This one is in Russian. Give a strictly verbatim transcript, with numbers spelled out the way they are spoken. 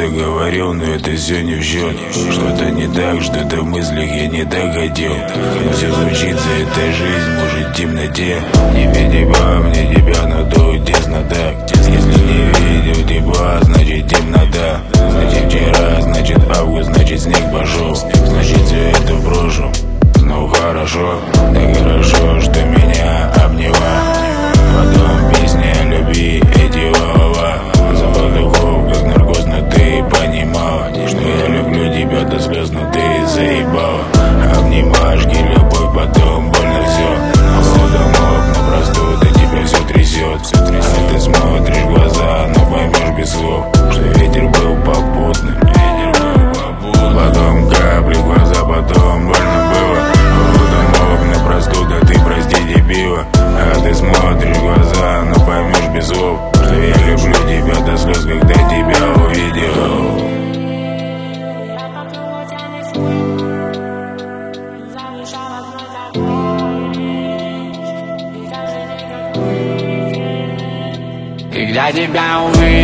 что-то говорил, но это все не в счет. Что-то не так, что-то в мыслях я не так хотел. Но все случится, это жизнь, может в темноте. Не видеть по мне тебя, но тут тесно так. Если не видел тебя, значит темнота. Значит вчера, значит август, значит снег пошел. Значит все это в прошлом. Ну хорошо, так хорошо, что меня обняла. Потом песня о любви, эти слова. Запах духов, как наркоз, но ты понимала, что я люблю тебя до слез, но ты заебала. Обнимашки, любовь, потом больно все. Холодом ног, но простуда тебя все трясет. А ты смотришь в глаза, но поймешь без слов, что ветер был попутным. Потом капли в глаза, потом больно было. Холодом ног, но простуда, ты прости дебила. А ты смотришь в глаза, но поймешь без слов, что я люблю тебя до слез, когда тебя увидел. Когда тебя увидел,